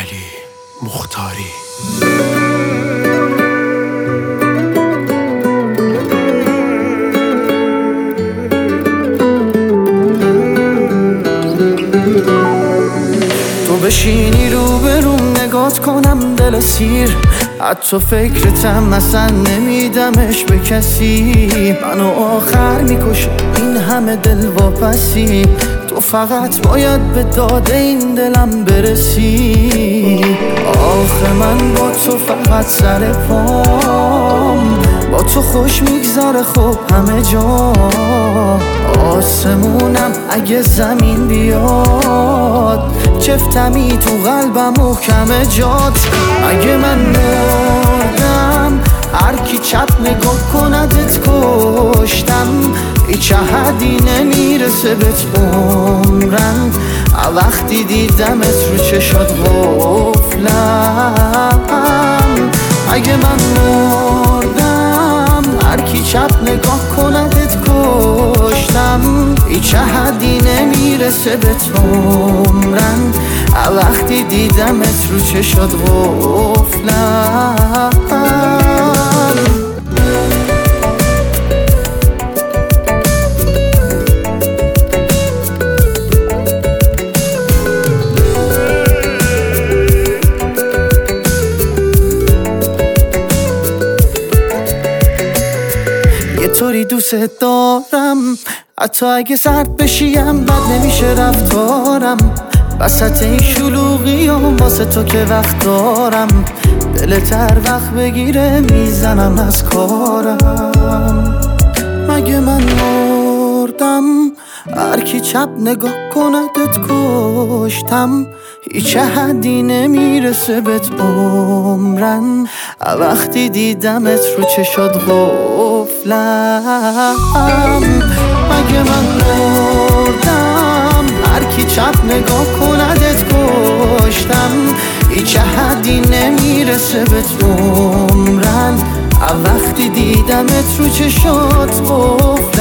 علی مختاری. تو بشینی روبروم نگات کنم دل سیر، حتی فکرتم اصلا نمیدمش به کسی. منو آخر میکشه این همه دل واپسی، تو فقط باید به داد این دلم برسی. آخه من با تو فقط سر پام، با تو خوش میگذره خب همه جا. آسمونم اگه زمین بیاد، چفتمی تو قلبم محکم جات. اگه من مردم هر کی چپ نگاه کندت کشتم، هیچ حدی نمیرسه بهت عمرن. وقتی دیدمت رو چشات غفلم. اگه من مردم هر کی چپ نگاه کندت کشتم، هیچ حدی نمیرسه بهت عمرن. وقتی دیدمت رو چشات غفلم. یه طوری دوست دارم، حتی اگه سرد بشیم بد نمیشه رفتارم. وسط این شلوغی و واسه تو که وقت دارم، دلت هر وقت بگیره میزنم از کارم. مگه من مردم هر کی چپ نگاه کندت کشتم، هیچ حدی نمیرسه بهت عمرن. وقتی دیدمت رو چشات غفلم. مگه من مردم هر کی چپ نگاه کندت کشتم، هیچ حدی نمیرسه بهت عمرن. وقتی دیدمت رو چشات غفلم.